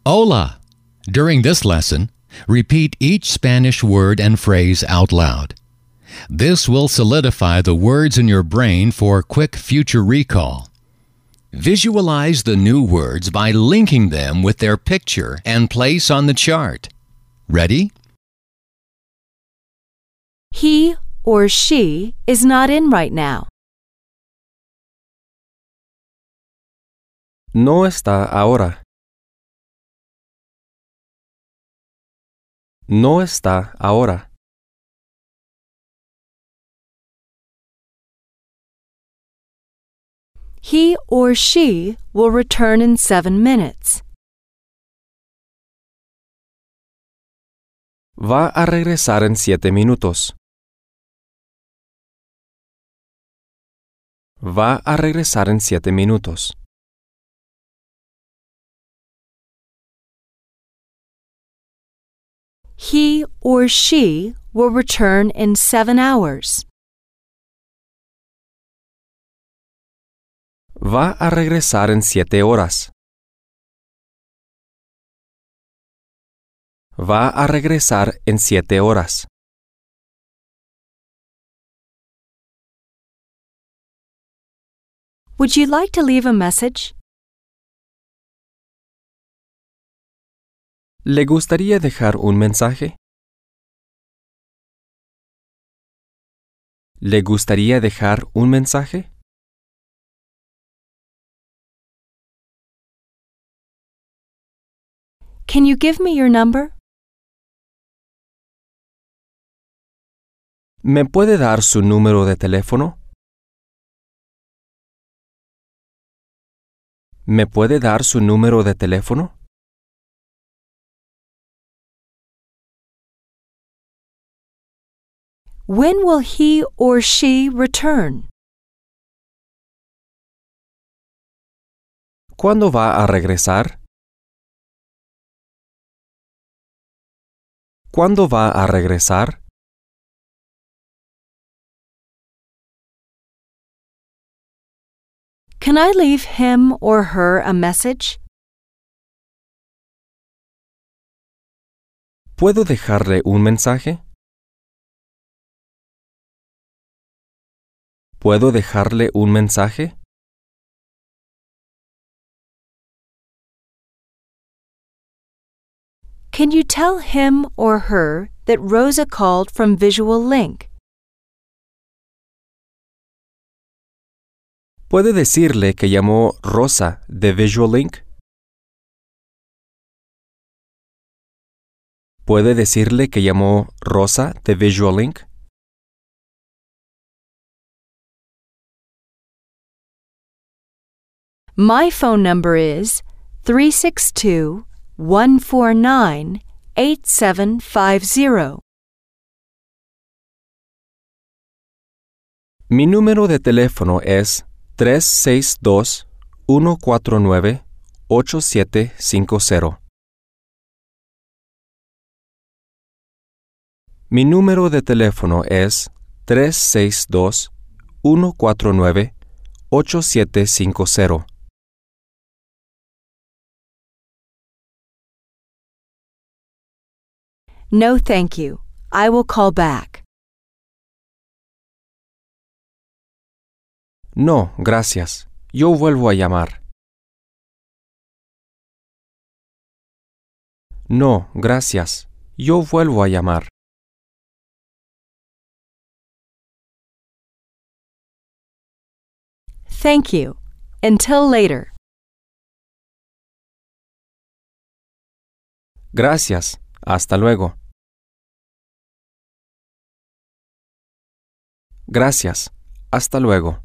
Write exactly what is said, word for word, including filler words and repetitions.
Hola! During this lesson, repeat each Spanish word and phrase out loud. This will solidify the words in your brain for quick future recall. Visualize the new words by linking them with their picture and place on the chart. Ready? He or she is not in right now. No está ahora. No está ahora. He or she will return in seven minutes. Va a regresar en siete minutos. Va a regresar en siete minutos. He or she will return in seven hours. Va a regresar en siete horas. Va a regresar en siete horas. Would you like to leave a message? ¿Le gustaría dejar un mensaje? ¿Le gustaría dejar un mensaje? Can you give me your number? ¿Me puede dar su número de teléfono? ¿Me puede dar su número de teléfono? When will he or she return? ¿Cuándo va a regresar? ¿Cuándo va a regresar? Can I leave him or her a message? ¿Puedo dejarle un mensaje? ¿Puedo dejarle un mensaje? Can you tell him or her that Rosa called from Visual Link? ¿Puede decirle que llamó Rosa de Visual Link? ¿Puede decirle que llamó Rosa de Visual Link? My phone number is three six two, one four nine, eight seven five zero. Mi número de teléfono es tres seis dos, uno cuatro nueve, ocho siete cinco cero. Mi número de teléfono es tres seis dos, uno cuatro nueve, ocho siete cinco cero. No, thank you. I will call back. No, gracias. Yo vuelvo a llamar. No, gracias. Yo vuelvo a llamar. Thank you. Until later. Gracias. Hasta luego. Gracias. Hasta luego.